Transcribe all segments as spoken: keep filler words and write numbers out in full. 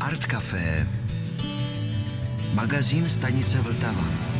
Art Café, magazín stanice Vltava.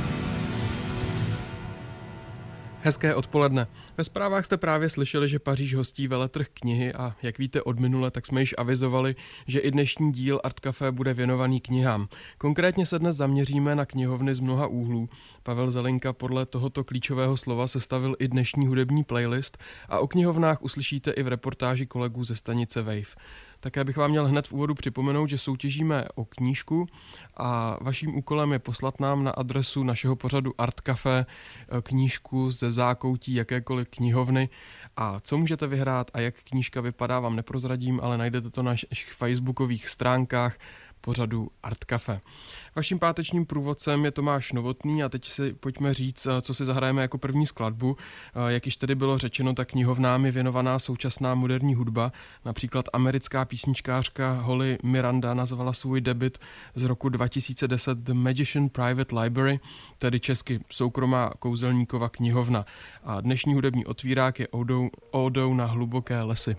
Hezké odpoledne. Ve zprávách jste právě slyšeli, že Paříž hostí veletrh knihy a jak víte od minule, tak jsme již avizovali, že i dnešní díl Art Café bude věnovaný knihám. Konkrétně se dnes zaměříme na knihovny z mnoha úhlů. Pavel Zelinka podle tohoto klíčového slova sestavil i dnešní hudební playlist a o knihovnách uslyšíte i v reportáži kolegů ze stanice Wave. Také bych vám měl hned v úvodu připomenout, že soutěžíme o knížku a vaším úkolem je poslat nám na adresu našeho pořadu Art Café knížku ze zákoutí jakékoliv knihovny. A co můžete vyhrát a jak knížka vypadá, vám neprozradím, ale najdete to na našich facebookových stránkách pořadu Art Café. Vaším pátečním průvodcem je Tomáš Novotný a teď si pojďme říct, co si zahrajeme jako první skladbu. Jak již tedy bylo řečeno, tak knihovnám je věnovaná současná moderní hudba. Například americká písničkářka Holly Miranda nazvala svůj debut z roku dva tisíce deset The Magician Private Library, tedy česky soukromá kouzelníkova knihovna. A dnešní hudební otvírák je Ódou, Ódou na hluboké lesy.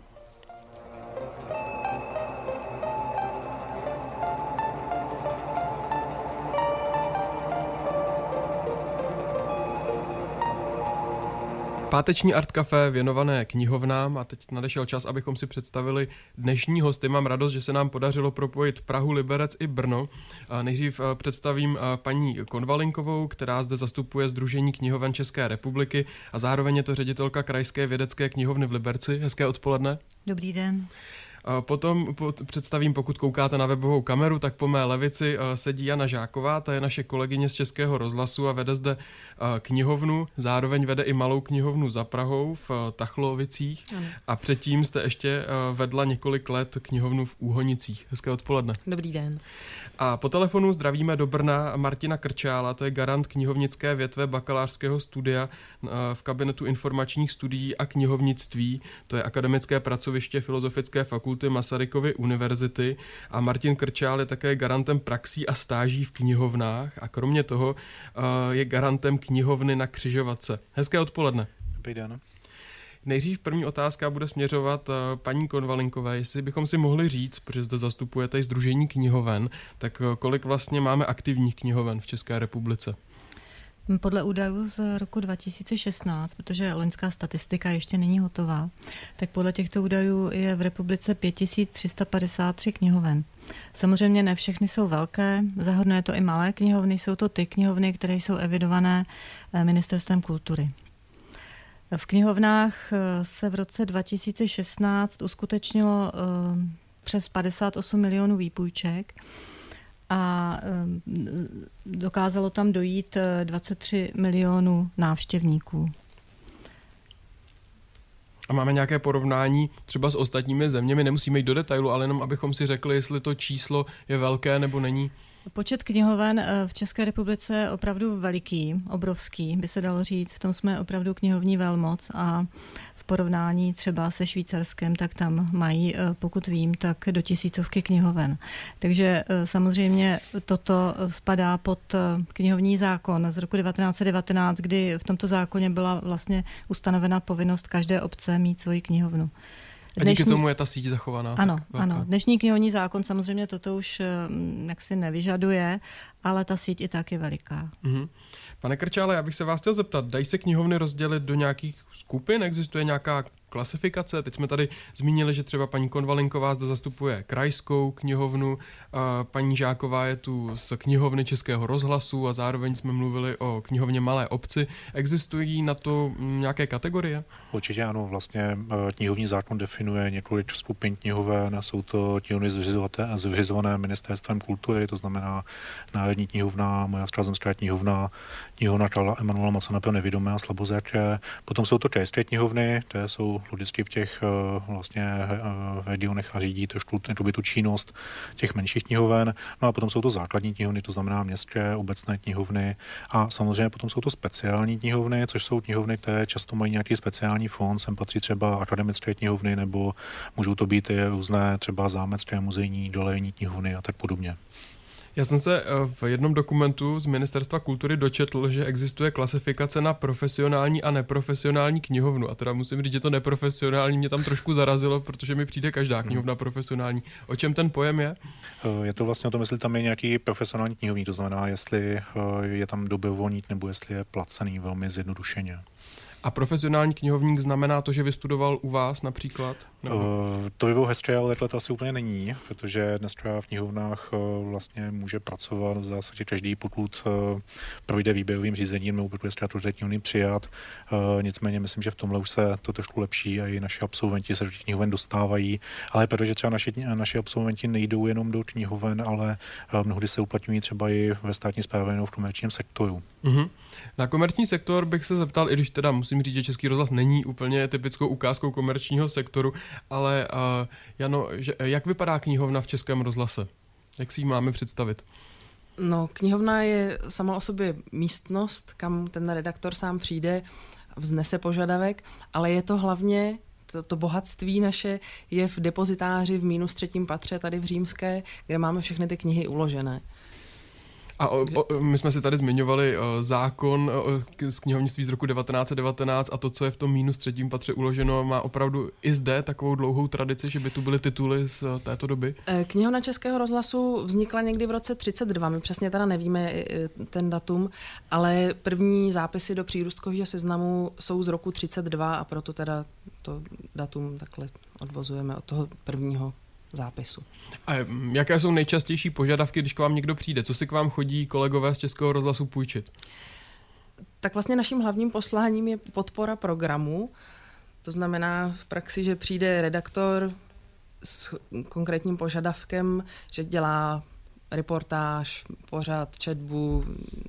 Páteční Art Café věnované knihovnám a teď nadešel čas, abychom si představili dnešní hosty. Mám radost, že se nám podařilo propojit Prahu, Liberec i Brno. Nejdřív představím paní Konvalinkovou, která zde zastupuje Sdružení knihoven České republiky a zároveň je to ředitelka Krajské vědecké knihovny v Liberci. Hezké odpoledne. Dobrý den. Potom představím, pokud koukáte na webovou kameru, tak po mé levici sedí Jana Žáková, ta je naše kolegyně z Českého rozhlasu a vede zde knihovnu, zároveň vede i malou knihovnu za Prahou v Tachlovicích a předtím jste ještě vedla několik let knihovnu v Úhonicích. Hezké odpoledne. Dobrý den. A po telefonu zdravíme do Brna Martina Krčála, to je garant knihovnické větve bakalářského studia v kabinetu informačních studií a knihovnictví, to je akademické pracoviště Filozofické fakulty Masarykovy univerzity a Martin Krčál je také garantem praxí a stáží v knihovnách a kromě toho je garantem knihovny na Křižovatce. Hezké odpoledne. Dobrý den. Nejdřív první otázka bude směřovat paní Konvalinkové, jestli bychom si mohli říct, protože zde zastupujete i Sdružení knihoven, tak kolik vlastně máme aktivních knihoven v České republice? Podle údajů z roku dva tisíce šestnáct, protože loňská statistika ještě není hotová, tak podle těchto údajů je v republice pět tisíc tři sta padesát tři knihoven. Samozřejmě ne všechny jsou velké, zahrnuje to i malé knihovny, jsou to ty knihovny, které jsou evidované Ministerstvem kultury. V knihovnách se v roce dva tisíce šestnáct uskutečnilo přes padesát osm milionů výpůjček a dokázalo tam dojít dvacet tři milionů návštěvníků. A máme nějaké porovnání třeba s ostatními zeměmi, nemusíme jít do detailu, ale jenom abychom si řekli, jestli to číslo je velké nebo není. Počet knihoven v České republice je opravdu veliký, obrovský, by se dalo říct. V tom jsme opravdu knihovní velmoc a v porovnání třeba se Švýcarskem, tak tam mají, pokud vím, tak do tisícovky knihoven. Takže samozřejmě toto spadá pod knihovní zákon z roku devatenáct set devatenáct, kdy v tomto zákoně byla vlastně ustanovena povinnost každé obce mít svoji knihovnu. A díky dnešní... tomu je ta síť zachovaná. Ano, ano. Dnešní knihovní zákon samozřejmě toto už jaksi nevyžaduje, ale ta síť i tak je veliká. Mm-hmm. Pane Krčále, já bych se vás chtěl zeptat, dají se knihovny rozdělit do nějakých skupin? Existuje nějaká klasifikace? Teď jsme tady zmínili, že třeba paní Konvalinková zde zastupuje krajskou knihovnu, paní Žáková je tu z knihovny Českého rozhlasu a zároveň jsme mluvili o knihovně Malé obci. Existují na to nějaké kategorie? Určitě ano, vlastně knihovní zákon definuje několik skupin knihoven, jsou to knihovny zřizované Ministerstvem kultury, to znamená Národní knihovna, Moravská zemská knihovna, knihovna Karla Emanuela Macana pro nevidomé a slabozraké. Potom jsou to krajské knihovny, které jsou vždycky v těch vlastně regionech a řídí trošku tu činnost těch menších knihoven. No a potom jsou to základní knihovny, to znamená městské, obecné knihovny a samozřejmě potom jsou to speciální knihovny, což jsou knihovny, které často mají nějaký speciální fond, sem patří třeba akademické knihovny nebo můžou to být i různé třeba zámecké, muzejní, dolejní knihovny a tak podobně. Já jsem se v jednom dokumentu z Ministerstva kultury dočetl, že existuje klasifikace na profesionální a neprofesionální knihovnu. A teda musím říct, že to neprofesionální mě tam trošku zarazilo, protože mi přijde každá knihovna profesionální. O čem ten pojem je? Je to vlastně o tom, jestli tam je nějaký profesionální knihovník, to znamená, jestli je tam dobrovolník nebo jestli je placený, velmi zjednodušeně. A profesionální knihovník znamená to, že vystudoval u vás například? Uh, to by bylo hezké, ale to asi úplně není, protože dneska v knihovnách uh, vlastně může pracovat v zásadě každý, pokud uh, projde výběrovým řízením nebo pokud je zkrátka do té knihovny přijat. Uh, nicméně myslím, že v tomhle už se to trošku lepší a i naši absolventi se do těch knihoven dostávají, ale protože třeba naši, naši absolventi nejdou jenom do knihoven, ale uh, mnohdy se uplatňují třeba i ve státní správě nebo v komerčním sektoru. Uh-huh. Na komerční sektor bych se zeptal, i když teda musím říct, že Český rozhlas není úplně typickou ukázkou komerčního sektoru, ale uh, Jano, že, jak vypadá knihovna v Českém rozhlase? Jak si ji máme představit? No, knihovna je sama o sobě místnost, kam ten redaktor sám přijde, vznese požadavek, ale je to hlavně, to, to bohatství naše je v depozitáři v mínus třetím patře tady v Římské, kde máme všechny ty knihy uložené. A o, o, my jsme si tady zmiňovali o, zákon o, z knihovnictví z roku devatenáct set devatenáct a to, co je v tom mínus třetím patře uloženo, má opravdu i zde takovou dlouhou tradici, že by tu byly tituly z této doby? Knihovna Českého rozhlasu vznikla někdy v roce třicet dva, my přesně teda nevíme ten datum, ale první zápisy do přírůstkového seznamu jsou z roku třicet dva a proto teda to datum takhle odvozujeme od toho prvního zápisu. A jaké jsou nejčastější požadavky, když k vám někdo přijde? Co si k vám chodí kolegové z Českého rozhlasu půjčit? Tak vlastně naším hlavním posláním je podpora programu. To znamená v praxi, že přijde redaktor s konkrétním požadavkem, že dělá reportáž, pořad, četbu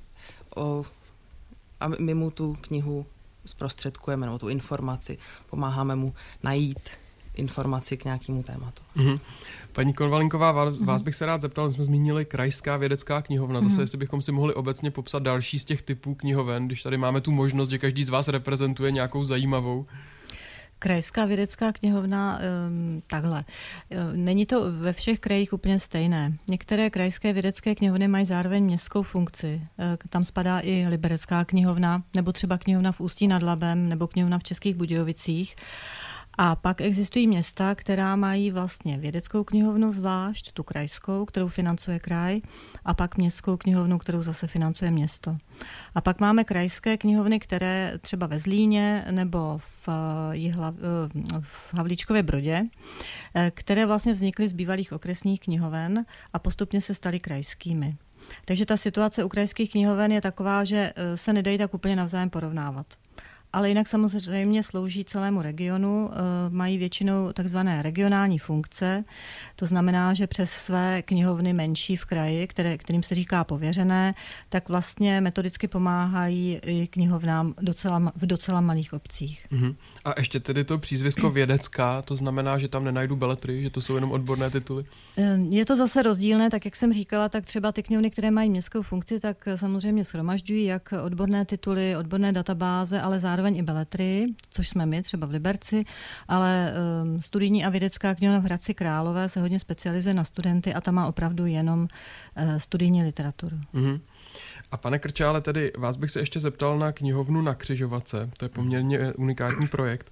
o, a my mu tu knihu zprostředkujeme, nebo tu informaci. Pomáháme mu najít informaci k nějakému tématu. Mm-hmm. Paní Konvalinková, vás, mm-hmm. vás bych se rád zeptal, my jsme zmínili Krajská vědecká knihovna, zase mm-hmm. jestli bychom si mohli obecně popsat další z těch typů knihoven, když tady máme tu možnost, že každý z vás reprezentuje nějakou zajímavou. Krajská vědecká knihovna, um, takhle. Není to ve všech krajích úplně stejné. Některé krajské vědecké knihovny mají zároveň městskou funkci. Tam spadá i Liberecká knihovna, nebo třeba knihovna v Ústí nad Labem, nebo knihovna v Českých Budějovicích. A pak existují města, která mají vlastně vědeckou knihovnu zvlášť, tu krajskou, kterou financuje kraj, a pak městskou knihovnu, kterou zase financuje město. A pak máme krajské knihovny, které třeba ve Zlíně nebo v, Jihla, v Havlíčkově Brodě, které vlastně vznikly z bývalých okresních knihoven a postupně se staly krajskými. Takže ta situace u krajských knihoven je taková, že se nedají tak úplně navzájem porovnávat. Ale jinak samozřejmě slouží celému regionu, mají většinou takzvané regionální funkce, to znamená, že přes své knihovny menší v kraji, které, kterým se říká pověřené, tak vlastně metodicky pomáhají i knihovnám docela, v docela malých obcích. Uh-huh. A ještě tedy to přízvisko vědecká, to znamená, že tam nenajdu beletry, že to jsou jenom odborné tituly? Je to zase rozdílné, tak jak jsem říkala, tak třeba ty knihovny, které mají městskou funkci, tak samozřejmě shromažďují jak odborné tituly, odborné databáze, ale zároveň zároveň i beletry, což jsme my třeba v Liberci, ale um, studijní a vědecká knihovna v Hradci Králové se hodně specializuje na studenty a ta má opravdu jenom uh, studijní literaturu. Mm-hmm. A pane Krčále, tedy vás bych se ještě zeptal na knihovnu na Křižovatce, to je poměrně unikátní projekt.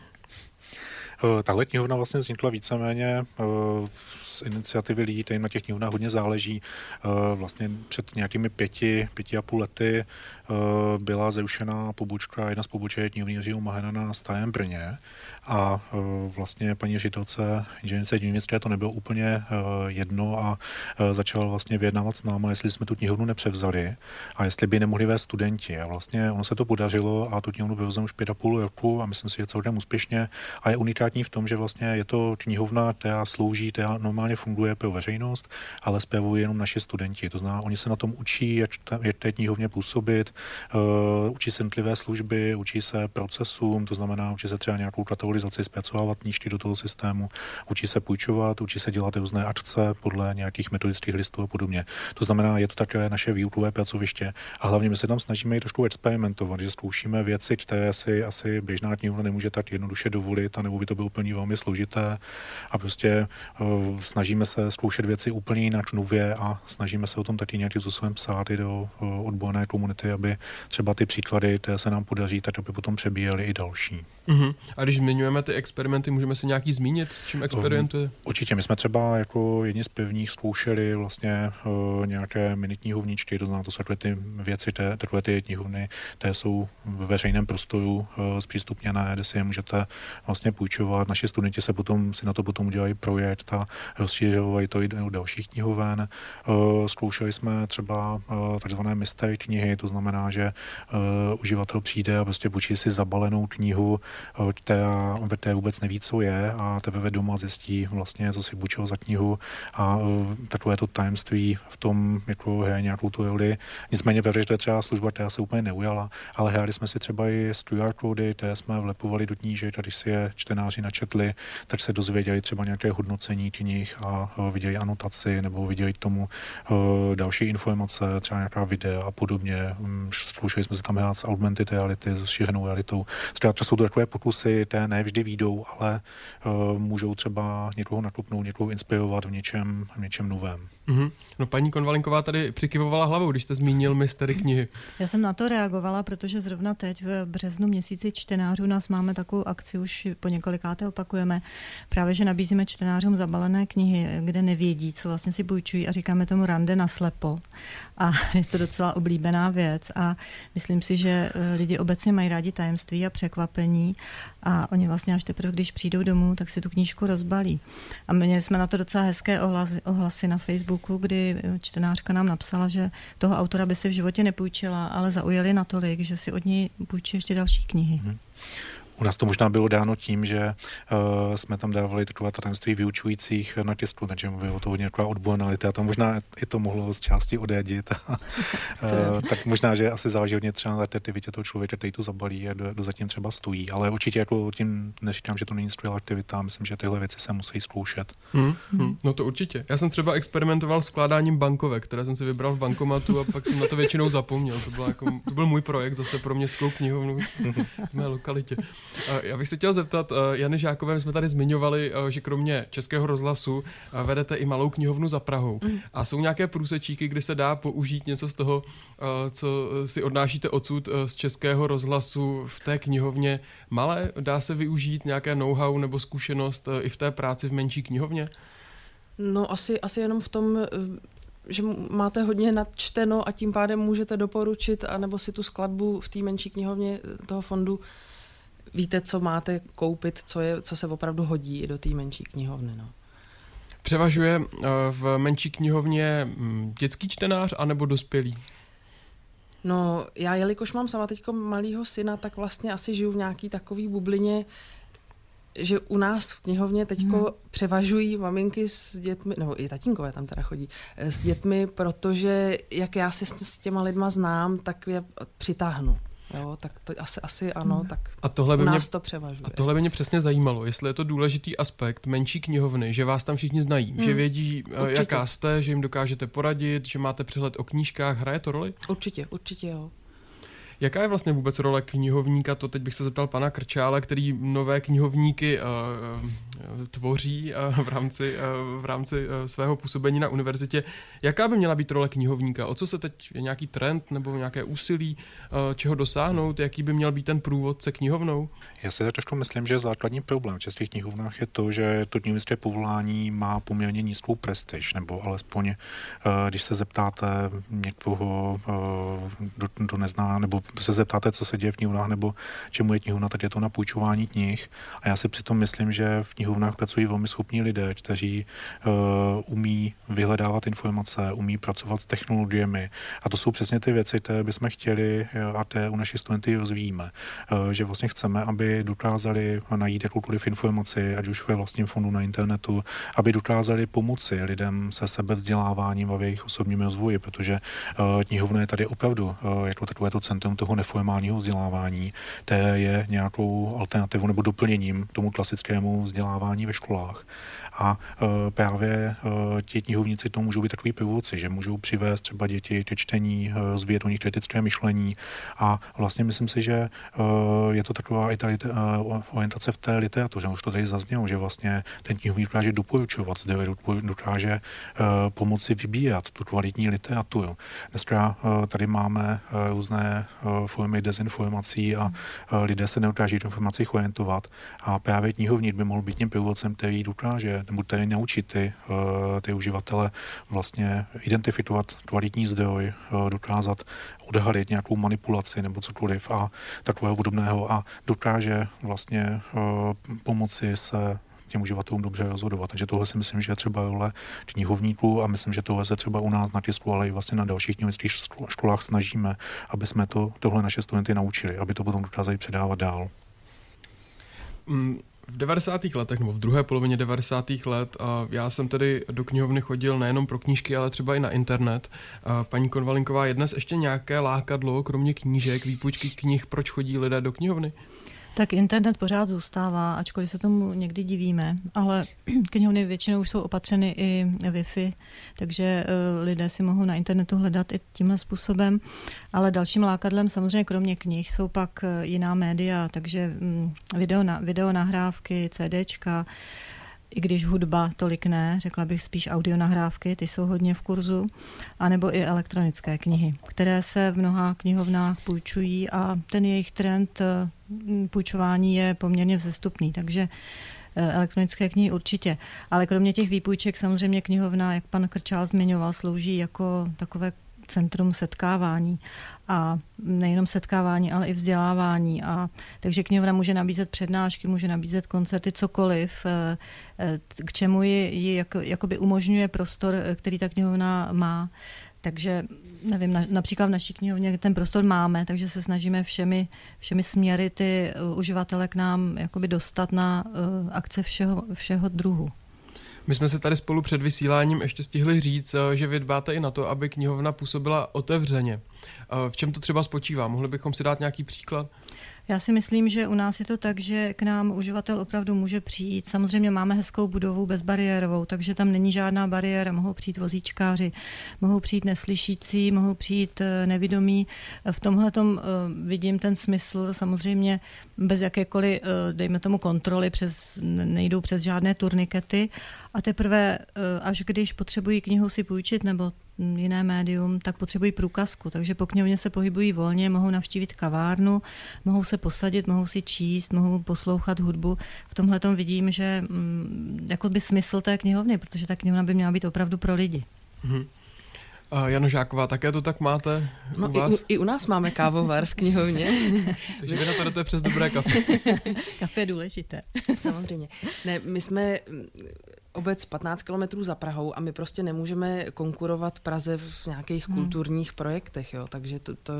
Tahle knihovna vlastně vznikla víceméně z iniciativy lidí, kterým na těch knihovnách hodně záleží. Vlastně před nějakými pěti, pěti a půl lety byla zrušená pobočka, jedna z poboček knihovny Jiřího Mahena na Starém Brně a vlastně paní ředitelce inženýrce Dinické to nebylo úplně jedno a začala vlastně vyjednávat s náma, jestli jsme tu knihovnu nepřevzali a jestli by nemohli vést studenti. A vlastně ono se to podařilo a tu knihovnu vyvezeme už pět a půl roku a myslím si, že celkem úspěšně a je unikátní v tom, že vlastně je to knihovna, která slouží, která normálně funguje pro veřejnost, ale spravují jenom naši studenti. To znamená, oni se na tom učí, jak v té knihovně působit, uh, učí se jednotlivé služby, učí se procesům, to znamená, učí se třeba nějakou kategorizaci, zpracovávat knížky do toho systému, učí se půjčovat, učí se dělat různé akce podle nějakých metodických listů a podobně. To znamená, je to také naše výukové pracoviště a hlavně my se tam snažíme i trošku experimentovat, že zkoušíme věci, které si asi běžná knihovna nemůže tak jednoduše dovolit, a nebo by to bylo bylo úplně velmi složité a prostě uh, snažíme se zkoušet věci úplně jinak nově a snažíme se o tom taky nějakým způsobem psát i do uh, odborné komunity, aby třeba ty příklady, které se nám podaří, tak aby potom přebíjeli i další. Uh-huh. A když zmiňujeme ty experimenty, můžeme si nějaký zmínit, s čím experimentuje? Um, určitě, my jsme třeba jako jedni z prvních zkoušeli vlastně uh, nějaké mini knihovničky, to znamená, to jsou takové ty věci, té, takové ty knihovny, které jsou v veřejném prostoru uh, zpřístupněné, kde si je můžete vlastně půjčovat. Naši studenti se potom, si na to potom udělají projekt a rozšířovají to i do dalších knihoven. Uh, zkoušeli jsme třeba uh, takzvané mystery knihy, to znamená, že uh, uživatel přijde a prostě půjčí si zabalenou knihu, uh, která, která vůbec neví, co je a teprve doma zjistí vlastně, co si půjčil za knihu a uh, takové to tajemství v tom jako hraje nějakou tu roli. Nicméně pravda, že to je třeba služba, která se úplně neujala, ale hráli jsme si třeba i s Q R kódy, které jsme vlepovali do knížek a když si je čtenáři načetli, tak se dozvěděli třeba nějaké hodnocení knih a uh, viděli anotaci nebo viděli k tomu uh, další informace, třeba nějaká videa a podobně. Um, zkoušeli jsme se tam hrát s augmented reality, s šířenou realitou. Zkrátka jsou to takové pokusy, které ne vždy výjdou, ale uh, můžou třeba někoho nakopnout, někoho inspirovat v něčem, v něčem novém. Mm-hmm. No, paní Konvalinková tady přikyvovala hlavou, když jste zmínil mystery knihy. Já jsem na to reagovala, protože zrovna teď v březnu měsíci čtenářů nás máme takovou akci, už po několikáté opakujeme, právě, že nabízíme čtenářům zabalené knihy, kde nevědí, co vlastně si půjčují a říkáme tomu rande naslepo. A je to docela oblíbená věc a myslím si, že lidi obecně mají rádi tajemství a překvapení a oni vlastně až teprve, když přijdou domů, tak si tu knížku rozbalí. A měli jsme na to docela hezké ohlasy, ohlasy na Facebooku, kdy čtenářka nám napsala, že toho autora by si v životě nepůjčila, ale zaujali natolik, že si od něj půjčí ještě další knihy. Hmm. U nás to možná bylo dáno tím, že uh, jsme tam dávali takové tajemství vyučujících na tisku, takže bylo to hodně taková odborná literatura, to možná i to mohlo z části odjedit. uh, tak možná, že asi záleží hodně třeba na kreativitě toho člověka, který to zabalí a kdo, kdo zatím třeba stojí. Ale určitě jako tím neříkám, že to není skvělá aktivita, myslím, že tyhle věci se musí zkoušet. Hmm, hmm. No to určitě. Já jsem třeba experimentoval s skládáním bankovek, které jsem si vybral v bankomatu a pak jsem na to většinou zapomněl. To byl, jako, to byl můj projekt zase pro městskou knihovnu v mé lokalitě. Já bych se chtěl zeptat, Jany Žákové, my jsme tady zmiňovali, že kromě Českého rozhlasu vedete i malou knihovnu za Prahou. Mm. A jsou nějaké průsečíky, kdy se dá použít něco z toho, co si odnášíte odsud z Českého rozhlasu v té knihovně malé? Dá se využít nějaké know-how nebo zkušenost i v té práci v menší knihovně? No asi, asi jenom v tom, že máte hodně nadčteno a tím pádem můžete doporučit, anebo si tu skladbu v té menší knihovně toho fondu víte, co máte koupit, co, je, co se opravdu hodí i do té menší knihovny. No. Převažuje v menší knihovně dětský čtenář anebo dospělý? No, já jelikož mám sama teďko malýho syna, tak vlastně asi žiju v nějaký takový bublině, že u nás v knihovně teďko hmm. převažují maminky s dětmi, nebo i tatínkové tam teda chodí, s dětmi, protože jak já si s, s těma lidma znám, tak je přitáhnu. Jo, tak to asi, asi ano, tak a tohle by u nás mě, to převažuje. A tohle by mě přesně zajímalo, jestli je to důležitý aspekt menší knihovny, že vás tam všichni znají, hmm. že vědí, určitě. Jaká jste, že jim dokážete poradit, že máte přehled o knížkách, hraje to roli? Určitě, určitě jo. Jaká je vlastně vůbec role knihovníka? To teď bych se zeptal pana Krčále, který nové knihovníky uh, uh, tvoří uh, v rámci, uh, v rámci uh, svého působení na univerzitě. Jaká by měla být role knihovníka? O co se teď je nějaký trend nebo nějaké úsilí, uh, čeho dosáhnout? Jaký by měl být ten průvodce knihovnou? Já si trošku myslím, že základní problém v českých knihovnách je to, že to knihovnické povolání má poměrně nízkou prestiž, nebo alespoň, uh, když se zeptáte někoho, uh, kdo, kdo nezná, nebo se zeptáte, co se děje v knihovnách nebo čemu je knihovna, tak je to na půjčování knih. A já si přitom myslím, že v knihovnách pracují velmi schopní lidé, kteří uh, umí vyhledávat informace, umí pracovat s technologiemi. A to jsou přesně ty věci, které bychom chtěli a které u našich studentů rozvíjíme. Uh, že vlastně chceme, aby dokázali najít jakoukoliv informaci, ať už ve vlastním fondu na internetu, aby dokázali pomoci lidem se sebevzděláváním a v jejich osobním rozvoji, protože uh, knihovna je tady opravdu uh, jako takovéto centrum toho neformálního vzdělávání, které je nějakou alternativou nebo doplněním tomu klasickému vzdělávání ve školách. A právě ti knihovníci to můžou být takový průvodci, že můžou přivést třeba děti ke čtení, rozvíjet u nich kritické myšlení a vlastně myslím si, že je to taková i ta orientace v té literatuře, už to tady zaznělo, že vlastně ten knihovník dokáže doporučovat zdroje, dokáže pomoci vybírat tu kvalitní literaturu. Dneska tady máme různé formy dezinformací a lidé se nedokáží v informacích orientovat a právě knihovník by mohl být tím průvodcem, který dokáže, nebo který naučit ty, ty uživatele vlastně identifikovat kvalitní zdroj, dokázat odhalit nějakou manipulaci nebo cokoliv a takového podobného a dokáže vlastně pomoci se těm uživatelům dobře rozhodovat. Takže tohle si myslím, že je třeba role knihovníků a myslím, že tohle se třeba u nás na tisku, ale i vlastně na dalších knihovnických školách snažíme, aby jsme to, tohle naše studenty naučili, aby to potom dokázali předávat dál. V devadesátých letech, nebo v druhé polovině devadesátých let, a já jsem tedy do knihovny chodil nejenom pro knížky, ale třeba i na internet. A paní Konvalinková, je dnes ještě nějaké lákadlo, kromě knížek, výpůjčky knih, proč chodí lidé do knihovny? Tak internet pořád zůstává, ačkoliv se tomu někdy divíme, ale knihovny většinou už jsou opatřeny i Wi-Fi, takže uh, lidé si mohou na internetu hledat i tímhle způsobem, ale dalším lákadlem samozřejmě kromě knih jsou pak uh, jiná média, takže um, video, na, video nahrávky, CDčka, i když hudba tolik ne, řekla bych spíš audio nahrávky, ty jsou hodně v kurzu, anebo i elektronické knihy, které se v mnoha knihovnách půjčují a ten jejich trend půjčování je poměrně vzestupný, takže elektronické knihy určitě. Ale kromě těch výpůjček samozřejmě knihovna, jak pan Krčál zmiňoval, slouží jako takové centrum setkávání a nejenom setkávání, ale i vzdělávání. A takže knihovna může nabízet přednášky, může nabízet koncerty, cokoliv, k čemu ji, ji jako, jakoby umožňuje prostor, který ta knihovna má. Takže nevím, na, například v naší knihovně ten prostor máme, takže se snažíme všemi, všemi směry ty uh, uživatele k nám jakoby dostat na uh, akce všeho, všeho druhu. My jsme se tady spolu před vysíláním ještě stihli říct, že vy dbáte i na to, aby knihovna působila otevřeně. V čem to třeba spočívá? Mohli bychom si dát nějaký příklad? Já si myslím, že u nás je to tak, že k nám uživatel opravdu může přijít. Samozřejmě máme hezkou budovu bezbariérovou, takže tam není žádná bariéra. Mohou přijít vozíčkáři, mohou přijít neslyšící, mohou přijít nevidomí. V tomhletom vidím ten smysl, samozřejmě bez jakékoliv, dejme tomu, kontroly, přes, nejdou přes žádné turnikety. A teprve, až když potřebují knihu si půjčit nebo jiné médium, tak potřebují průkazku. Takže po knihovně se pohybují volně, mohou navštívit kavárnu, mohou se posadit, mohou si číst, mohou poslouchat hudbu. V tomhletom vidím, že mm, jako by smysl té knihovny, protože ta knihovna by měla být opravdu pro lidi. Mm-hmm. A Jano Žáková, také to tak máte no, u vás? I u, I u nás máme kávovar v knihovně. Takže vy na to jdete přes dobré kafe. Kafe je důležité. Samozřejmě. Ne, my jsme obec patnáct kilometrů za Prahou a my prostě nemůžeme konkurovat Praze v nějakých hmm. kulturních projektech, jo, takže to, to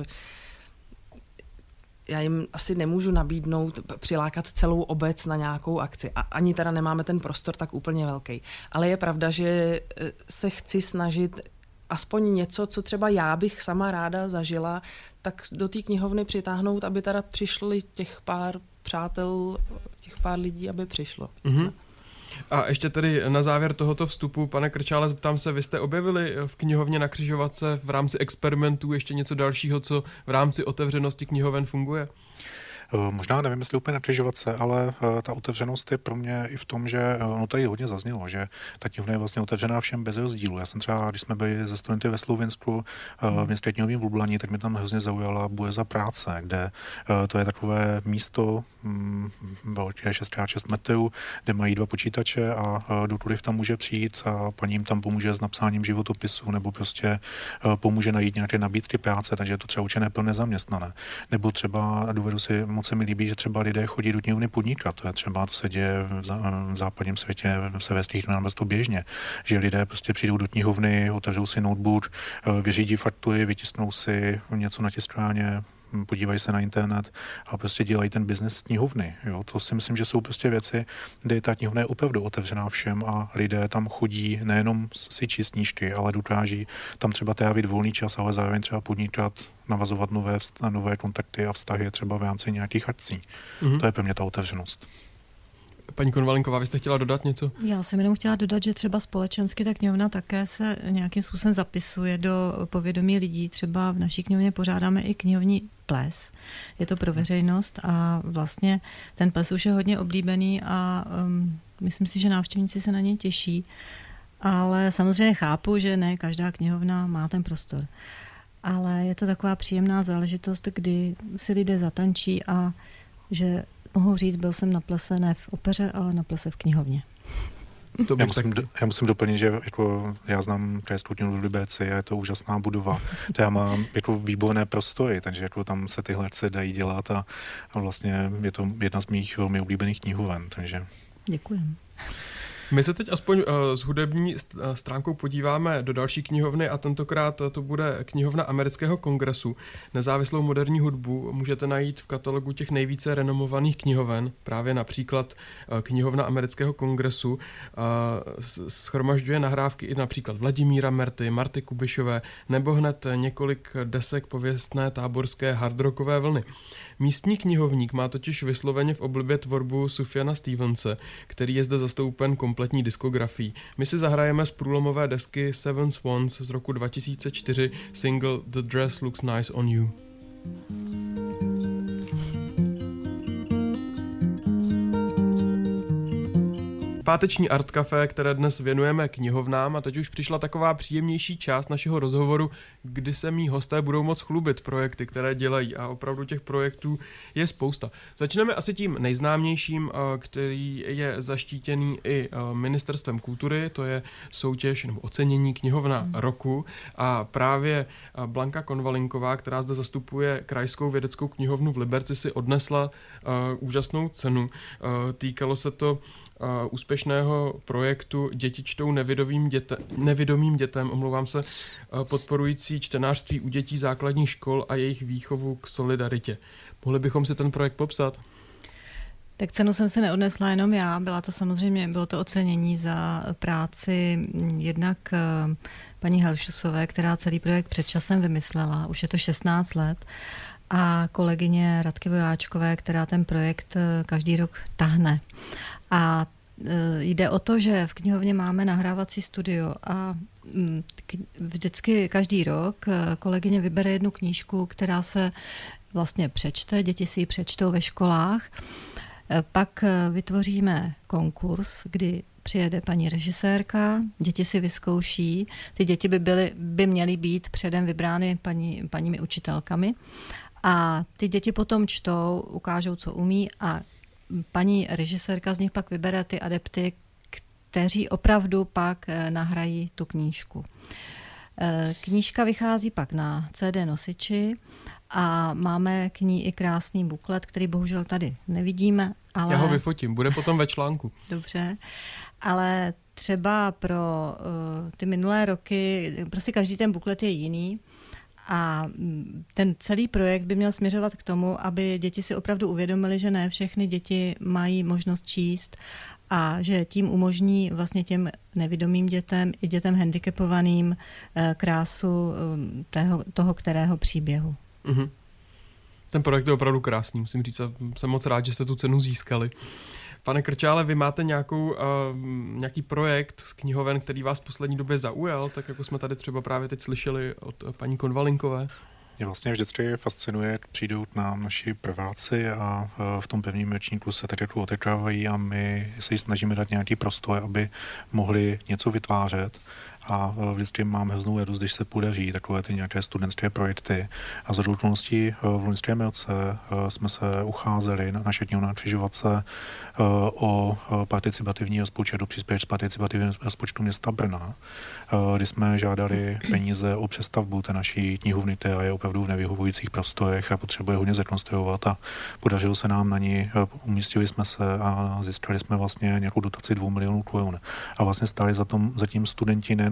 já jim asi nemůžu nabídnout, přilákat celou obec na nějakou akci. A ani teda nemáme ten prostor tak úplně velký. Ale je pravda, že se chci snažit aspoň něco, co třeba já bych sama ráda zažila, tak do té knihovny přitáhnout, aby teda přišli těch pár přátel, těch pár lidí, aby přišlo. Mm-hmm. A ještě tedy na závěr tohoto vstupu, pane Krčále, zeptám se, vy jste objevili v knihovně na Křižovatce v rámci experimentů ještě něco dalšího, co v rámci otevřenosti knihoven funguje? Možná nevím, jestli úplně na Křižovatce, ale ta otevřenost je pro mě i v tom, že ono tady hodně zaznělo, že ta knihovna je vlastně otevřená všem bez rozdílu. Já jsem třeba, když jsme byli ze studenty ve Slovinsku v městě knihovní v Lublani, tak mě tam hrozně zaujala Burza práce, kde to je takové místo velké šest krát šest metrů, kde mají dva počítače a kdokoliv tam může přijít a paní jim tam pomůže s napsáním životopisu nebo prostě pomůže najít nějaké nabídky práce, takže je to třeba určené pro nezaměstnané. Nebo třeba dovedu si, moc se mi líbí, že třeba lidé chodí do knihovny podnikat. To je třeba, to se děje v, zá, v západním světě, v severských nám to běžně, že lidé prostě přijdou do knihovny, otevřou si notebook, vyřídí faktury, vytisknou si něco na tiskárně, podívají se na internet a prostě dělají ten biznes z knihovny. Jo? To si myslím, že jsou prostě věci, kde ta knihovna je opravdu otevřená všem a lidé tam chodí nejenom si číst knížky, ale dokáží tam třeba trávit volný čas, ale zároveň třeba podnikat, navazovat nové, nové kontakty a vztahy třeba v rámci nějakých akcí. Mm-hmm. To je pro mě ta otevřenost. Paní Konvalinková, vy jste chtěla dodat něco? Já jsem jenom chtěla dodat, že třeba společensky ta knihovna také se nějakým způsobem zapisuje do povědomí lidí. Třeba v naší knihovně pořádáme i knihovní ples. Je to pro veřejnost a vlastně ten ples už je hodně oblíbený a um, myslím si, že návštěvníci se na něj těší. Ale samozřejmě chápu, že ne každá knihovna má ten prostor. Ale je to taková příjemná záležitost, kdy si lidé zatančí a že mohu říct, byl jsem na plese ne v opeře, ale na plese v knihovně. To já, musím, tak... já musím doplnit, že jako já znám krajskou knihovnu v Liberci a je to úžasná budova. Já mám jako výborné prostory, takže jako tam se tyhle se dají dělat a, a vlastně je to jedna z mých velmi oblíbených knihoven. Takže... Děkujem. My se teď aspoň uh, s hudební stránkou podíváme do další knihovny a tentokrát to bude knihovna Amerického kongresu. Nezávislou moderní hudbu můžete najít v katalogu těch nejvíce renomovaných knihoven, právě například uh, knihovna Amerického kongresu uh, shromažďuje nahrávky i například Vladimíra Merty, Marty Kubišové nebo hned několik desek pověstné táborské hardrockové vlny. Místní knihovník má totiž vysloveně v oblibě tvorbu Sufjana Stevense, který je zde zastoupen kompletní diskografií. My si zahrajeme z průlomové desky Seven Swans z roku dva tisíce čtyři single The Dress Looks Nice on You. Páteční Art Café, které dnes věnujeme knihovnám, a teď už přišla taková příjemnější část našeho rozhovoru, kdy se mí hosté budou moc chlubit projekty, které dělají, a opravdu těch projektů je spousta. Začneme asi tím nejznámějším, který je zaštítěný i Ministerstvem kultury, to je soutěž nebo ocenění knihovna roku, a právě Blanka Konvalinková, která zde zastupuje Krajskou vědeckou knihovnu v Liberci, si odnesla úžasnou cenu. Týkalo se to Uh, úspěšného projektu Děti čtou nevidomým, děte, nevidomým dětem, omlouvám se, uh, podporující čtenářství u dětí základních škol a jejich výchovu k solidaritě. Mohli bychom si ten projekt popsat? Tak cenu jsem si neodnesla jenom já, byla to samozřejmě, bylo to ocenění za práci jednak uh, paní Helšusové, která celý projekt před časem vymyslela, už je to šestnáct let, a kolegyně Radky Vojáčkové, která ten projekt uh, každý rok tahne. A jde o to, že v knihovně máme nahrávací studio a vždycky každý rok kolegyně vybere jednu knížku, která se vlastně přečte, děti si ji přečtou ve školách. Pak vytvoříme konkurs, kdy přijede paní režisérka, děti si vyzkouší, ty děti by, byly, by měly být předem vybrány paní, paními učitelkami a ty děti potom čtou, ukážou, co umí, a paní režisérka z nich pak vybere ty adepty, kteří opravdu pak nahrají tu knížku. Knížka vychází pak na cé dé nosiči a máme k ní i krásný buklet, který bohužel tady nevidíme. Ale... Já ho vyfotím, bude potom ve článku. Dobře, ale třeba pro uh, ty minulé roky, prostě každý ten buklet je jiný. A ten celý projekt by měl směřovat k tomu, aby děti si opravdu uvědomily, že ne všechny děti mají možnost číst a že tím umožní vlastně těm nevidomým dětem i dětem handicapovaným krásu tého, toho kterého příběhu. Mm-hmm. Ten projekt je opravdu krásný, musím říct, jsem moc rád, že jste tu cenu získali. Pane Krčále, vy máte nějakou, uh, nějaký projekt z knihoven, který vás v poslední době zaujal, tak jako jsme tady třeba právě teď slyšeli od uh, paní Konvalinkové? Mě vlastně vždycky fascinuje, přijdou k nám naši prváci a uh, v tom pevním ročníku se tak jako otekávají a my se jí snažíme dát nějaký prostor, aby mohli něco vytvářet. A vždycky mám hroznou radost, když se podaří takové ty nějaké studentské projekty. A za okolností v loňském roce jsme se ucházeli na naše knihovna Křižovatce o participativní rozpočet, o příspěvek z participativního rozpočtu města Brna, kdy jsme žádali peníze o přestavbu té naší knihovny, která je opravdu v nevyhovujících prostorech a potřebuje hodně zrekonstruovat, a podařilo se nám na ní, umístili jsme se a získali jsme vlastně nějakou dotaci dvou milionů korun. A vlastně stáli za, tom, za tím studenti nejen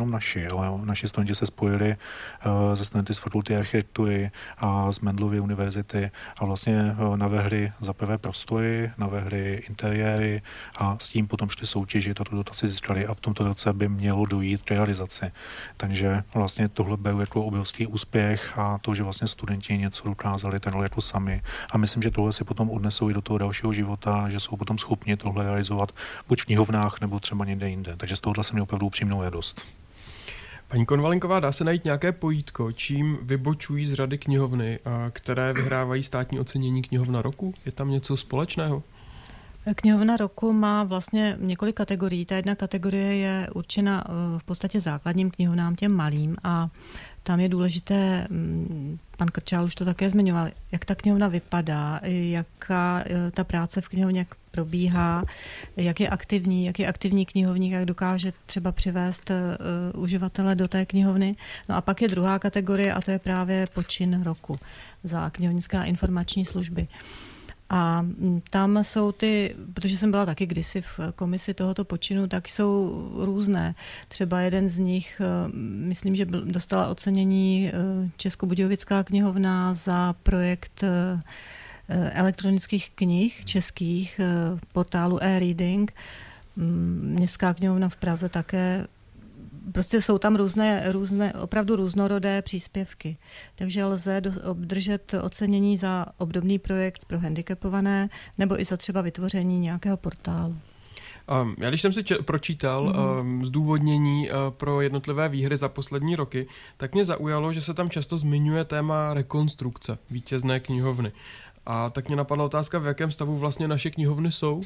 nejenom naši, ale naši studenti se spojili uh, ze studenty z fakulty architektury a z Mendelovy univerzity a vlastně uh, navrhli za prvé prostory, navrhli interiéry a s tím potom šli soutěžit a tu dotaci získali a v tomto roce by mělo dojít k realizaci. Takže vlastně tohle beru jako obrovský úspěch a to, že vlastně studenti něco dokázali tenhle jako sami. A myslím, že tohle si potom odnesou i do toho dalšího života, že jsou potom schopni tohle realizovat buď v knihovnách nebo třeba někde jinde. Takže z tohohle jsem měl opravdu upřímnou radost. Paní Konvalinková, dá se najít nějaké pojítko, čím vybočují z řady knihovny, které vyhrávají státní ocenění knihovna roku? Je tam něco společného? Knihovna roku má vlastně několik kategorií. Ta jedna kategorie je určena v podstatě základním knihovnám, těm malým, a tam je důležité, pan Krčál už to také zmiňoval, jak ta knihovna vypadá, jaká ta práce v knihovně jak probíhá, jak je aktivní, jak je aktivní knihovník, jak dokáže třeba přivést uh, uživatele do té knihovny. No a pak je druhá kategorie a to je právě počin roku za knihovnická a informační služby. A tam jsou ty, protože jsem byla taky kdysi v komisi tohoto počinu, tak jsou různé. Třeba jeden z nich, myslím, že dostala ocenění Českobudějovická knihovna za projekt elektronických knih českých portálu e-reading. Městská knihovna v Praze také. Prostě jsou tam různé, různé, opravdu různorodé příspěvky. Takže lze do, obdržet ocenění za obdobný projekt pro handicapované nebo i za třeba vytvoření nějakého portálu. Um, já když jsem si če- pročítal mm. um, zdůvodnění uh, pro jednotlivé výhry za poslední roky, tak mě zaujalo, že se tam často zmiňuje téma rekonstrukce vítězné knihovny. A tak mě napadla otázka, v jakém stavu vlastně naše knihovny jsou?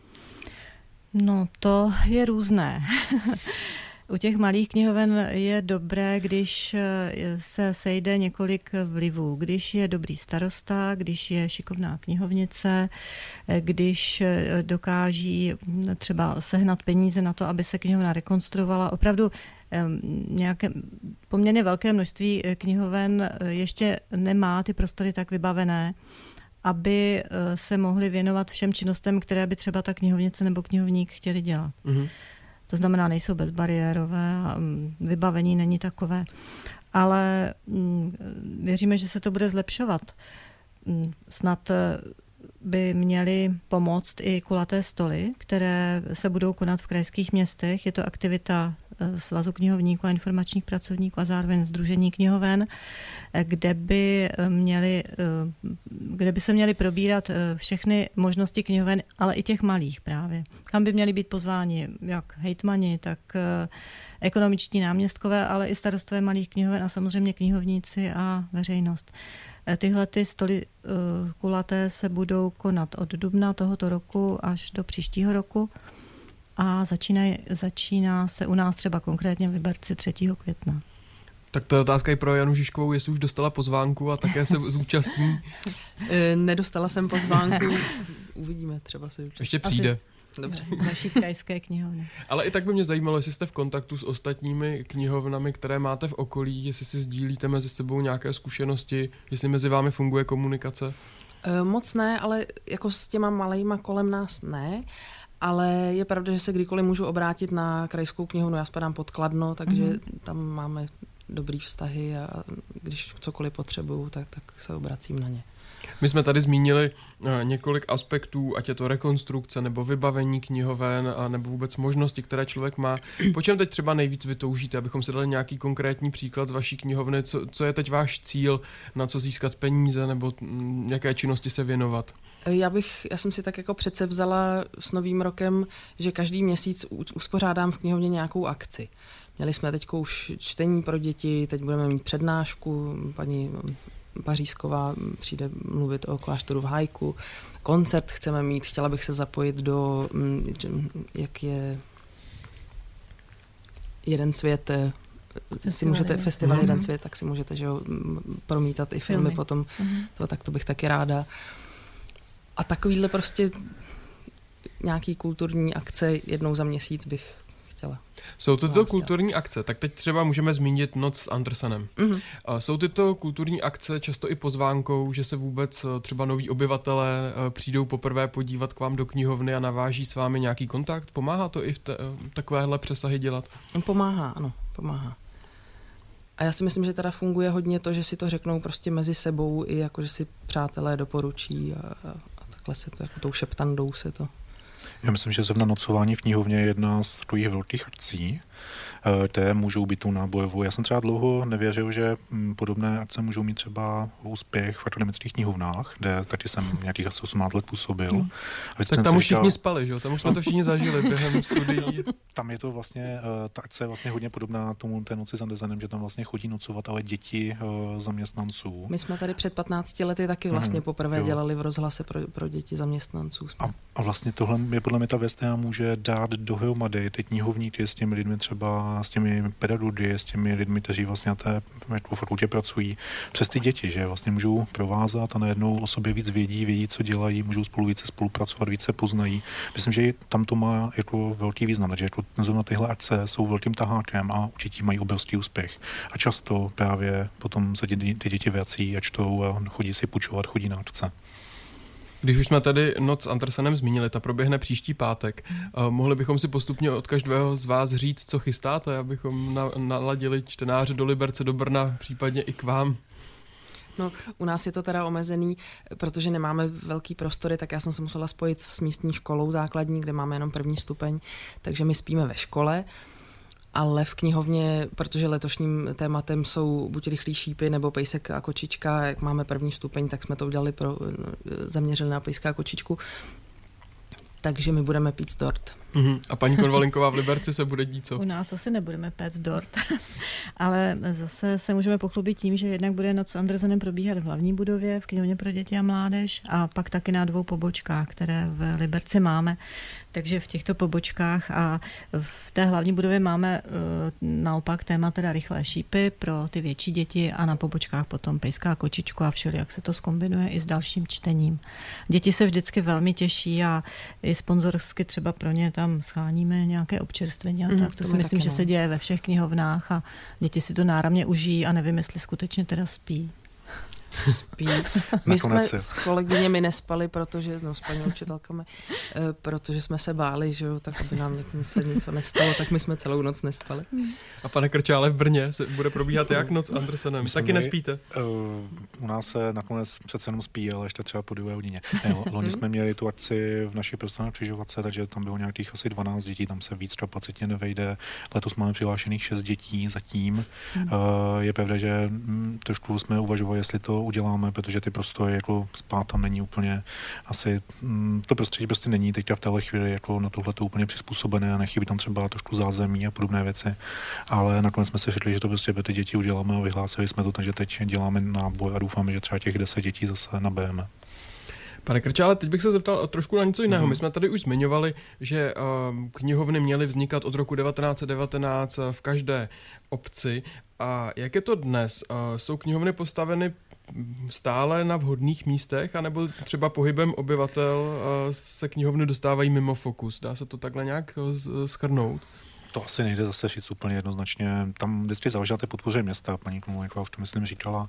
No, to je různé. U těch malých knihoven je dobré, když se sejde několik vlivů. Když je dobrý starosta, když je šikovná knihovnice, když dokáží třeba sehnat peníze na to, aby se knihovna rekonstruovala. Opravdu nějaké poměrně velké množství knihoven ještě nemá ty prostory tak vybavené, aby se mohli věnovat všem činnostem, které by třeba ta knihovnice nebo knihovník chtěli dělat. Mm-hmm. To znamená, nejsou bezbariérové a vybavení není takové. Ale věříme, že se to bude zlepšovat. Snad by měly pomoct i kulaté stoly, které se budou konat v krajských městech. Je to aktivita Svazu knihovníků a informačních pracovníků a zároveň Sdružení knihoven, kde by, měli, kde by se měly probírat všechny možnosti knihoven, ale i těch malých právě. Kam by měli být pozváni jak hejtmani, tak ekonomičtí náměstkové, ale i starostové malých knihoven a samozřejmě knihovníci a veřejnost. Tyhle ty stoly kulaté se budou konat od dubna tohoto roku až do příštího roku a začíná, začíná se u nás třeba konkrétně v Liberci třetího května. Tak to je otázka i pro Janu Žižkovou, jestli už dostala pozvánku a také se zúčastní. Nedostala jsem pozvánku, uvidíme, třeba se zúčastní. Ještě přijde. Asi... Dobře. Z naší krajské knihovny. Ale i tak by mě zajímalo, jestli jste v kontaktu s ostatními knihovnami, které máte v okolí, jestli si sdílíte mezi sebou nějaké zkušenosti, jestli mezi vámi funguje komunikace? E, moc ne, ale jako s těma malejma kolem nás ne, ale je pravda, že se kdykoliv můžu obrátit na krajskou knihovnu, já spadám pod Kladno, takže mm-hmm. tam máme dobrý vztahy a když cokoliv potřebuju, tak, tak se obracím na ně. My jsme tady zmínili několik aspektů, ať je to rekonstrukce nebo vybavení knihoven a nebo vůbec možnosti, které člověk má. Po čem teď třeba nejvíc vy toužíte, abychom si dali nějaký konkrétní příklad z vaší knihovny, co, co je teď váš cíl, na co získat peníze nebo jaké činnosti se věnovat? Já bych, já jsem si tak jako přece vzala s novým rokem, že každý měsíc uspořádám v knihovně nějakou akci. Měli jsme teď už čtení pro děti, teď budeme mít přednášku, paní Pařízková přijde mluvit o kláštoru v Hajku, koncert chceme mít, chtěla bych se zapojit do, jak je Jeden svět, festival, si můžete, festival Jeden svět, tak si můžete, že jo, promítat i filmy, filmy. Potom, mm-hmm. to, tak to bych taky ráda. A takovýhle prostě nějaký kulturní akce jednou za měsíc bych přítele. Jsou to tyto kulturní akce, tak teď třeba můžeme zmínit Noc s Andersenem. Mm-hmm. Jsou tyto kulturní akce často i pozvánkou, že se vůbec třeba noví obyvatelé přijdou poprvé podívat k vám do knihovny a naváží s vámi nějaký kontakt? Pomáhá to i v te, takovéhle přesahy dělat? Pomáhá, ano, pomáhá. A já si myslím, že teda funguje hodně to, že si to řeknou prostě mezi sebou i jako, že si přátelé doporučí a, a takhle se to, jako tou šeptandou se to... Já myslím, že zrovna nocování v knihovně je jedna z takových velkých akcí, které můžou být tou nábojovou. Já jsem třeba dlouho nevěřil, že podobné akce můžou mít třeba úspěch v akademických knihovnách, kde taky jsem nějakých asi osmnáct let působil. Hmm. Tak tam už všichni říkal... spali, že jo? Tam už jsme to všichni zažili během studií. Tam je to vlastně, ta akce je vlastně hodně podobná tomu té Noci s Andersenem, že tam vlastně chodí nocovat, ale děti zaměstnanců. My jsme tady před patnácti lety taky vlastně hmm, poprvé jo. dělali v rozhlase pro, pro děti zaměstnanců. A, a vlastně tohle je podle mě ta věc, která může dát dohromady ty knihovníky s těmi lidmi, třeba s těmi pedagogy, s těmi lidmi, kteří vlastně na té fakultě pracují, přes ty děti, že vlastně můžou provázat a najednou o sobě víc vědí, vědí, co dělají, můžou spolu více spolupracovat, více poznají. Myslím, že tam to má jako velký význam, že jako zrovna tyhle akce jsou velkým tahákem a určitě mají obrovský úspěch. A často právě potom se ty, ty děti vrací a čtou a chodí si půjčovat, chodí na akce. Když už jsme tady Noc s Andersenem zmínili, ta proběhne příští pátek. Uh, mohli bychom si postupně od každého z vás říct, co chystáte, abychom na, naladili čtenáře do Liberce, do Brna, případně i k vám? No, u nás je to teda omezený, protože nemáme velký prostory, tak já jsem se musela spojit s místní školou základní, kde máme jenom první stupeň, takže my spíme ve škole. Ale v knihovně, protože letošním tématem jsou buď rychlý šípy nebo pejsek a kočička, jak máme první stupeň, tak jsme to udělali pro, zaměřili na pejska a kočičku. Takže my budeme pít dort. Uhum. A paní Konvalinková v Liberci se bude dít co? U nás asi nebudeme péct dort, ale zase se můžeme pochlubit tím, že jednak bude Noc s Andersenem probíhat v hlavní budově, v knihovně pro děti a mládež a pak taky na dvou pobočkách, které v Liberci máme. Takže v těchto pobočkách a v té hlavní budově máme uh, naopak téma teda rychlé šípy pro ty větší děti a na pobočkách potom pejská a kočičku a všeli, jak se to zkombinuje i s dalším čtením. Děti se vždycky velmi těší a i sponzorsky třeba pro ně tam scháníme nějaké občerstvení a mm, tak. To, to si myslím, že se děje ve všech knihovnách a děti si to náramně užijí a nevím, jestli skutečně teda spí. Spí. My jsme s kolegyněmi nespali, protože, no s paní učitelkami, protože jsme se báli, že jo, tak aby nám se něco nestalo, tak my jsme celou noc nespali. A pane Krčále, v Brně se bude probíhat jak Noc s Andersenem? My taky nespíte? Uh, u nás se nakonec přece jenom spí, ale ještě třeba po druhé hodině. Loni jsme měli tu akci v naší prostorné křižovatce, takže tam bylo nějakých asi dvanáct dětí, tam se víc kapacitně nevejde. Letos máme přihlášených šest dětí zatím. Uh, je pravda, že hm, trošku jsme uvažovali, jestli to uděláme, protože ty prostory jako spát tam není úplně asi, hm, to prostředí prostě není teďka v téhle chvíli jako na tohle to úplně přizpůsobené a nechybí tam třeba trošku zázemí a podobné věci. Ale nakonec jsme si řekli, že to prostě pro ty děti uděláme a vyhlásili jsme to, takže teď děláme nábor a doufáme, že třeba těch deset dětí zase nabijeme. Pane Krčále, teď bych se zeptal trošku na něco jiného. Mm. My jsme tady už zmiňovali, že uh, knihovny měly vznikat od roku devatenáct set devatenáct v každé obci. A jak je to dnes? Uh, jsou knihovny postaveny stále na vhodných místech, anebo třeba pohybem obyvatel uh, se knihovny dostávají mimo fokus? Dá se to takhle nějak shrnout? To asi nejde zase říct úplně jednoznačně. Tam vždycky záleží na té podpoře města, paní Konvalinková už to myslím říkala.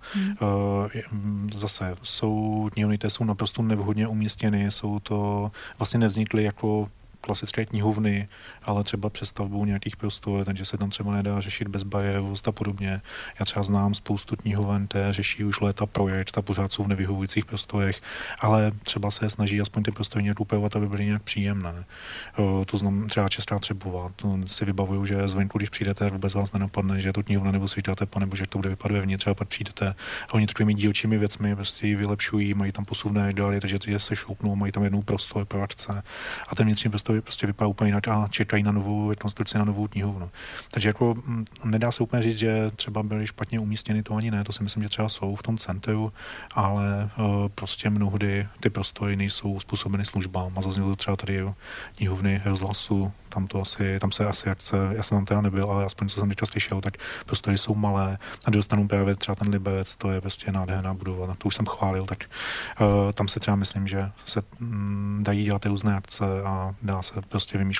Hmm. Zase jsou knihovny, které jsou naprosto nevhodně umístěny, jsou to vlastně nevznikly jako klasické knihovny, ale třeba přestavbou nějakých prostor, takže se tam třeba nedá řešit bezbariérovost a podobně. Já třeba znám spoustu knihoven, které řeší už léta projekt a pořád jsou v nevyhovujících prostorech, ale třeba se snaží aspoň ty prostory nějak upravovat, aby byly nějak příjemné. To znamená třeba Česká Třebová. To si vybavuju, že zvenku, když přijdete, vůbec vás nenapadne, že je to knihovna nebo si říkáte, pane bože, jak to bude vypadat vevnitř, třeba pak přijdete a oni takovými dílčími věcmi prostě vylepšují, mají tam posuvné dály, takže je se šoupnou, mají tam jednou prostor pro akce a ten vnitřní prostor prostě vypadá úplně jinak a čekají na novou rekonstrukci, na novou knihovnu. Takže jako m, nedá se úplně říct, že třeba byly špatně umístěny, to ani ne, to si myslím, že třeba jsou v tom centru, ale uh, prostě mnohdy ty prostory nejsou způsobeny službám a zaznělo to třeba tady knihovny rozhlasu, tam to asi, tam se asi akce, já jsem tam teda nebyl, ale aspoň co jsem teďka slyšel, tak prostory jsou malé a dostanu právě třeba ten Liberec, to je prostě nádherná budova, to už jsem chválil, tak uh, tam se třeba myslím, že se mm, dají dělat ty různé akce a dá se prostě vymýšlet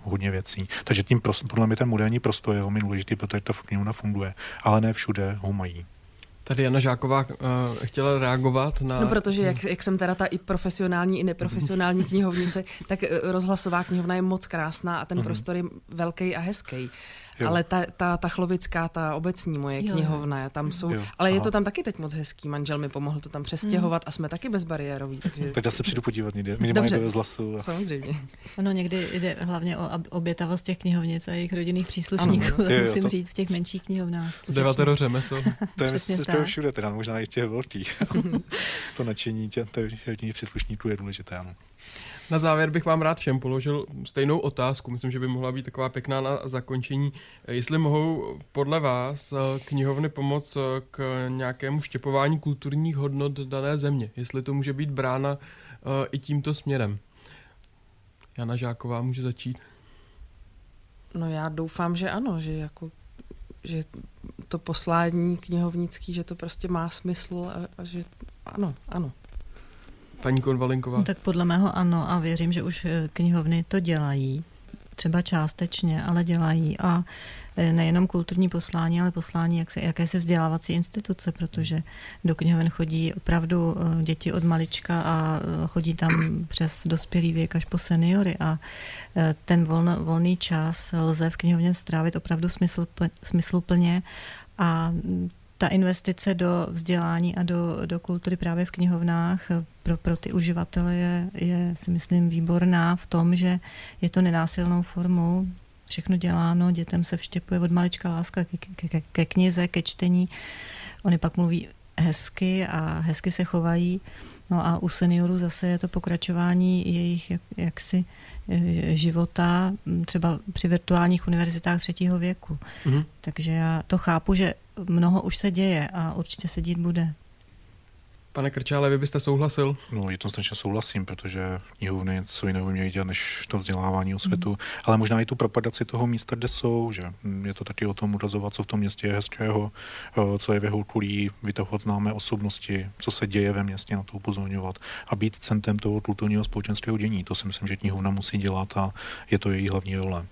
hodně věcí. Takže tím prostor, podle mě ten moderní prostor je velmi důležitý, protože ta knihovna funguje, ale ne všude ho mají. Tady Jana Žáková uh, chtěla reagovat na... No protože jak, jak jsem teda ta i profesionální, i neprofesionální knihovnice, tak rozhlasová knihovna je moc krásná a ten mm. prostor je velký a hezký. Jo. Ale ta, ta, ta chlovická, ta obecní moje jo. knihovna, tam jsou, jo. ale Aha. je to tam taky teď moc hezký, manžel mi pomohl to tam přestěhovat mm. a jsme taky bezbariéroví. Takže... Tak já se přijdu podívat někde, minimálně do Bezlasu. A... Samozřejmě. Ono někdy jde hlavně o obětavost těch knihovnic a jejich rodinných příslušníků, ano, ano, musím to... říct, v těch menších knihovnách. Devatero řemesel. To je myslím všude, teda možná i těch velkých. To nadšení těch rodinných příslušníků je důležité, ano. Na závěr bych vám rád všem položil stejnou otázku. Myslím, že by mohla být taková pěkná na zakončení. Jestli mohou podle vás knihovny pomoct k nějakému vštěpování kulturních hodnot dané země. Jestli to může být brána i tímto směrem. Jana Žáková může začít. No já doufám, že ano, že jako že to poslání knihovnický, že to prostě má smysl a, a že ano, ano. Paní Konvalinková. No, tak podle mého ano a věřím, že už knihovny to dělají, třeba částečně, ale dělají a nejenom kulturní poslání, ale poslání jak se, jakési vzdělávací instituce, protože do knihoven chodí opravdu děti od malička a chodí tam přes dospělý věk až po seniory a ten volno, volný čas lze v knihovně strávit opravdu smysl, smysluplně a ta investice do vzdělání a do, do kultury právě v knihovnách pro, pro ty uživatele je, je, si myslím, výborná v tom, že je to nenásilnou formou. Všechno děláno, dětem se vštěpuje od malička láska ke, ke, ke, ke knize, ke čtení. Oni pak mluví hezky a hezky se chovají. No a u seniorů zase je to pokračování jejich jak, jaksi života, třeba při virtuálních univerzitách třetího věku. Mm-hmm. Takže já to chápu, že mnoho už se děje a určitě se dít bude. Pane Krčále, vy byste souhlasil? No, jednoznačně souhlasím, protože knihovny co jiného měly dělat než to vzdělávání o světu, mm. ale možná i tu propagaci toho místa, kde jsou, že je to taky o tom ukazovat, co v tom městě je hezkého, co je v jeho okolí, vytahovat známé osobnosti, co se děje ve městě, na to upozorňovat a být centrem toho kulturního společenského dění. To si myslím, že knihovna musí dělat a je to její hlavní role.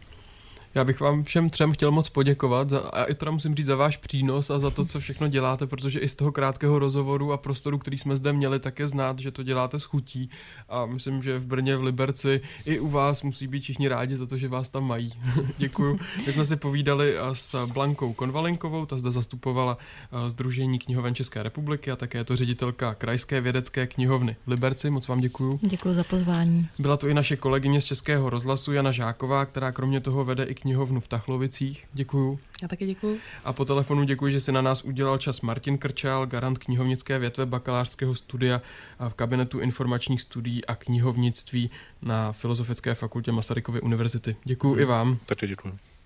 Já bych vám všem třem chtěl moc poděkovat za, a i teda musím říct za váš přínos a za to, co všechno děláte, protože i z toho krátkého rozhovoru a prostoru, který jsme zde měli, tak je znát, že to děláte s chutí a myslím, že v Brně, v Liberci i u vás musí být všichni rádi za to, že vás tam mají. Děkuju. My jsme si povídali s Blankou Konvalinkovou, ta zde zastupovala Sdružení knihoven České republiky a také je to ředitelka Krajské vědecké knihovny v Liberci. Moc vám děkuju. Děkuju za pozvání. Byla to i naše kolegyně z Českého rozhlasu Jana Žáková, která kromě toho vede i knihovnu v Tachlovicích. Děkuju. Já taky děkuju. A po telefonu děkuji, že si na nás udělal čas Martin Krčál, garant knihovnické větve bakalářského studia v kabinetu informačních studií a knihovnictví na Filozofické fakultě Masarykovy univerzity. Děkuju hmm. i vám. Taky děkuju.